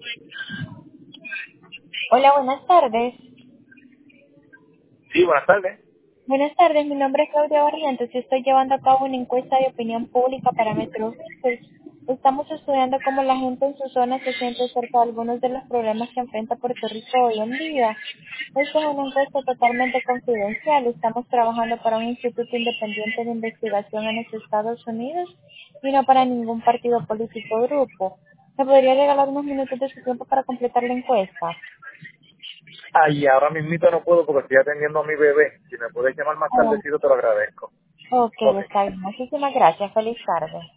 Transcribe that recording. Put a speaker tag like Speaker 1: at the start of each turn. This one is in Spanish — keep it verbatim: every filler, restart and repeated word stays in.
Speaker 1: Hola, buenas tardes.
Speaker 2: Sí, buenas tardes.
Speaker 1: Buenas tardes, mi nombre es Claudia Barrientos y estoy llevando a cabo una encuesta de opinión pública para Metro Research. Estamos estudiando cómo la gente en su zona se siente acerca de algunos de los problemas que enfrenta Puerto Rico hoy en día. Esta es una encuesta totalmente confidencial. Estamos trabajando para un instituto independiente de investigación en los Estados Unidos y no para ningún partido político o grupo. ¿Me podría regalar unos minutos de su tiempo para completar la encuesta?
Speaker 2: Ay, ahora mismito no puedo porque estoy atendiendo a mi bebé. Si me puedes llamar más
Speaker 1: Oh,
Speaker 2: tardecito te lo agradezco.
Speaker 1: ok,
Speaker 2: Ok.
Speaker 1: está bien. Muchísimas gracias. Feliz tarde.